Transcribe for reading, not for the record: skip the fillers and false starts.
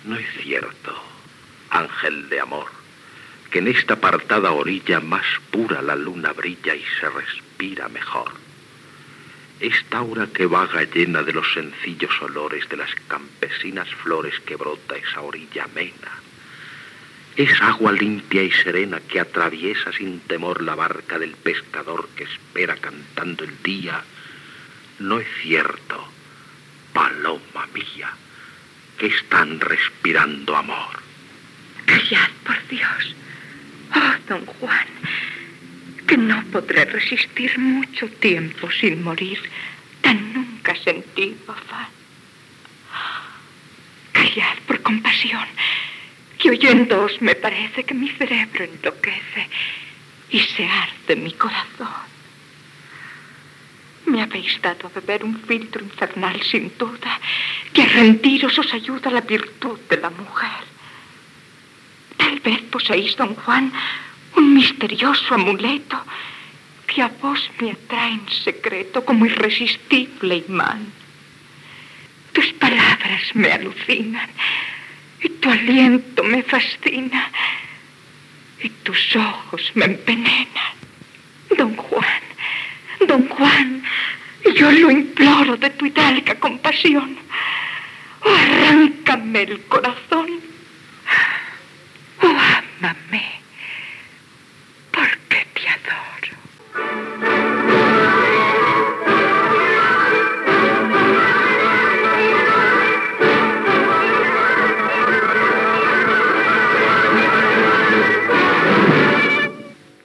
No es cierto, ángel de amor, que en esta apartada orilla más pura la luna brilla y se respira mejor. Esta aura que vaga llena de los sencillos olores de las campesinas flores que brota esa orilla amena. Es agua limpia y serena que atraviesa sin temor la barca del pescador que espera cantando el día. No es cierto, paloma mía, que están respirando amor. Callad, por Dios. Oh, don Juan, que no podré resistir mucho tiempo sin morir. Tan nunca sentí afán. Callad por compasión, que oyéndoos me parece que mi cerebro enloquece y se arde mi corazón. Me habéis dado a beber un filtro infernal sin duda, que a rendiros os ayuda la virtud de la mujer. Tal vez poseéis, don Juan, un misterioso amuleto que a vos me atrae en secreto como irresistible imán. Tus palabras me alucinan y tu aliento me fascina y tus ojos me envenenan. Don Juan, yo lo imploro de tu hidalga compasión. Oh, arráncame el corazón. Oh, ámame.